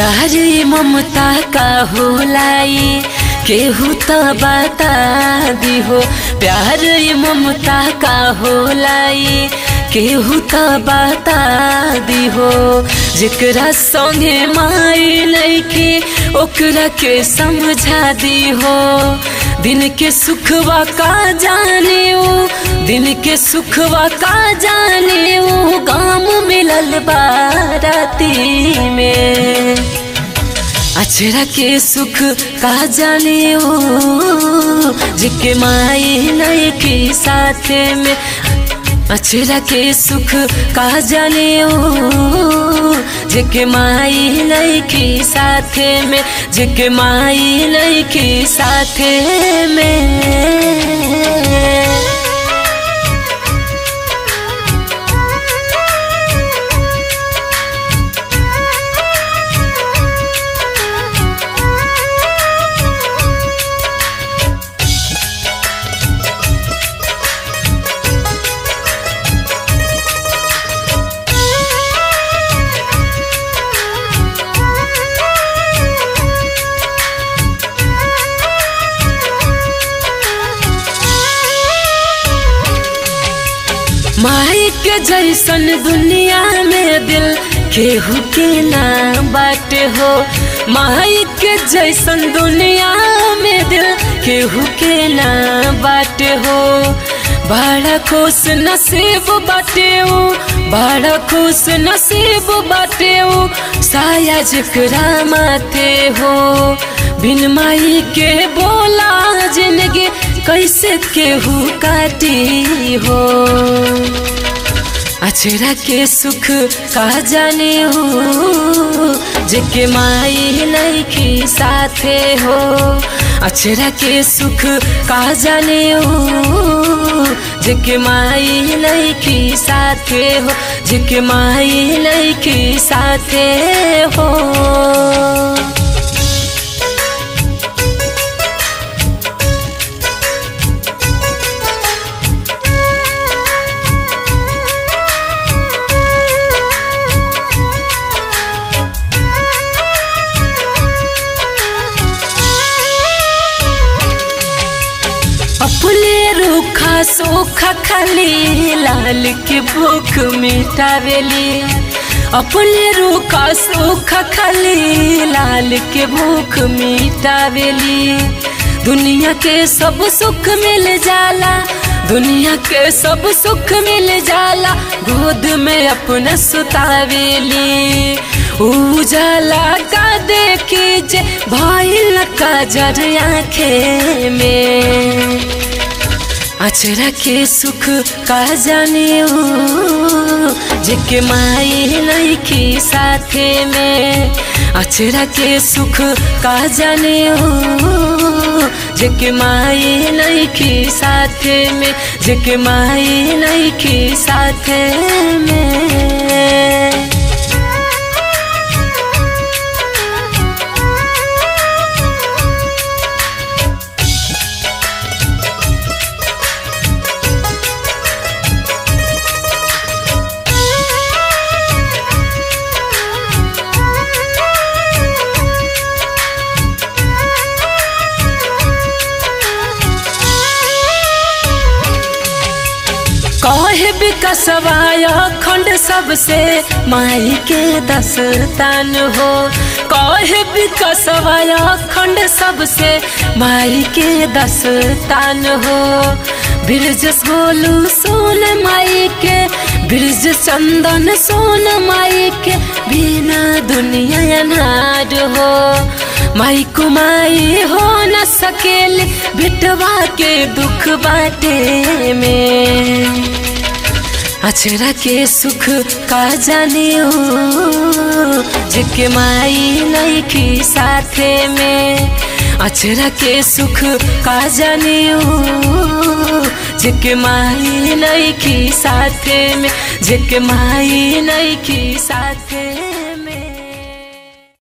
प्यार ममता का होलाई केहू तो बता दी हो। प्यार ममता का होलाई केहू तो बता दी हो। जेकरा संगे माई नइखे ओकरा के समझा दी हो। दिन के सुखवा का जाने ओ, दिन के सुखवा का जाने ओ, गाम मिलल बाराती में। अचरा के सुख का जाने ओ, जिके माई नइखे साथे में। अचरा के सुख का जाने ओ, जिके माई नइखे साथे में, जिके माई नइखे साथे में। माई के जैसन दुनिया में दिल केहू के ना बाटे हो। माई के जैसन दुनिया में दिल केहू के ना बाटे हो। बड़ा खुश नसीब बाटे हो, बड़ा खुश नसीब बाटे हो। साया जिकरा माथे हो, बिन माई के बोला जिंदगी कैसे केहू काटी हो। अचरा के सुख का जाने हो, जिके माई नइखे साथे हो। अचरा के सुख का जाने हो, जिके माई नइखे साथे हो, जिके माई नइखे साथे हो। अपने रूखा सूखा खाली लाल के भूख मिटावेली। अपने रूखा सूखा खाली लाल के भूख मिटावेली। दुनिया के सब सुख मिल जाला, दुनिया के सब सुख मिल जाला। गोद में अपना सुतावेली। उजाला का देखी जे भइल का जर आँखे में। अचरा के सुख का जाने हो, जिके माई नइखे साथे में। अचरा के सुख का जाने हो, जिके माई नइखे साथे में, जिके माई नइखे साथे में। कहे विकसवाय खंड सबसे माई के दस्तान हो। कहे विकसवाय खंड सबसे माई के दस्तान हो। ब्रिजेश गोलू सोन माई के, ब्रिज चंदन सोन माई के, बिना दुनिया अनार हो। माई को माई हो न सकेले, बेटवा के दुख बाटे में। अचरा के सुख का जाने हो, जिके माई नइखे साथे में। अचरा के सुख का जाने हो, जिके माई नइखे साथे में, जिके माई नइखे साथे।